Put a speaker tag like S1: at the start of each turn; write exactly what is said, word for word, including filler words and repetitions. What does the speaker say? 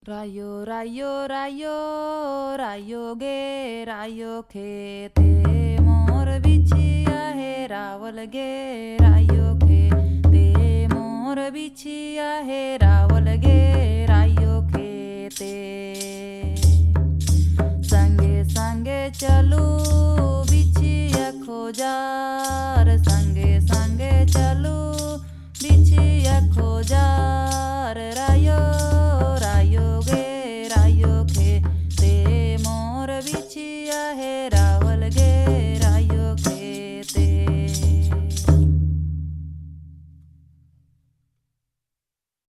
S1: रायो रायो रायो रायो गे रायो खेते मोर बिछिया है रावल गे रायो खे